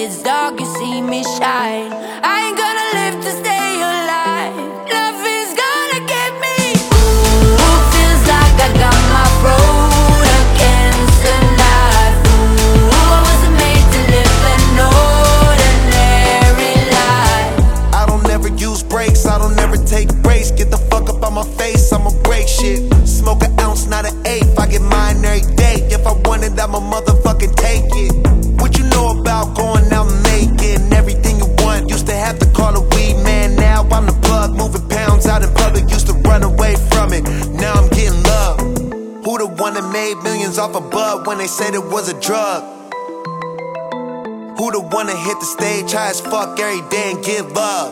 it's dark, you see me shine. I ain't gonna live to stay alive. Love is gonna get me. Ooh, feels like I got my throat against the knife. Ooh, I wasn't made to live an ordinary life. I don't ever use brakes, I don't ever take breaks. Get the fuck up on my face, I'ma break shit. Smoke an ounce, not an eighth, I get mine every day. If I want it, I'ma motherfucking take it. What you know about going out and making everything you want? Used to have to call a weed man, now I'm the plug. Moving pounds out in public, used to run away from it. Now I'm getting love. Who the one that made millions off a bud when they said it was a drug? Who the one that hit the stage high as fuck every day and give love?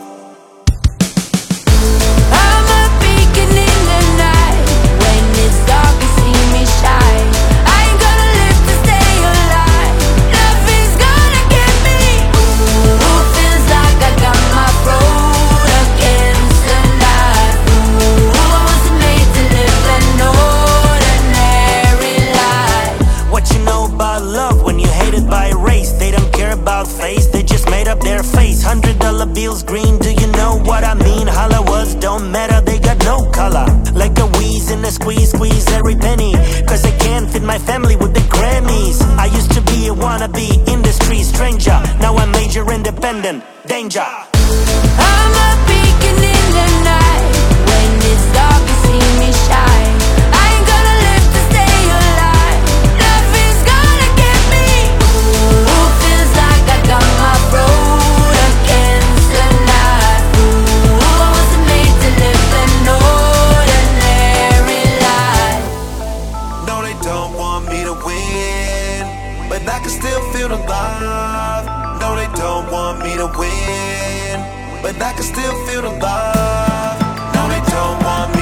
I'm a beacon in the night. When it's dark, you see me shine. I ain't gonna live to stay alive. Love is gonna get me. Ooh, feels like I got my throat against the knife. Ooh, I wasn't made to live an ordinary life. What you know about love when you hated by race? They don't care about face, they just made up their face. $100 bills green, do you know what I mean? Hollywood don't matter, they got no color. Like a wheeze in a squeeze, squeeze every penny. Cause I can't fit my family with the Grammys. I used to be a wannabe industry stranger. Now I'm major independent, danger. I'm a beacon in the night. When it's dark, you see me shine. I ain't gonna live to stay alive. Love is gonna get me. Ooh, feels like I got my throat against the knife. Ooh, I wasn't made to live an ordinary life. No, they don't want me to win, but I can still feel the love. No, they don't want me to win, but I can still feel the love. No, they don't want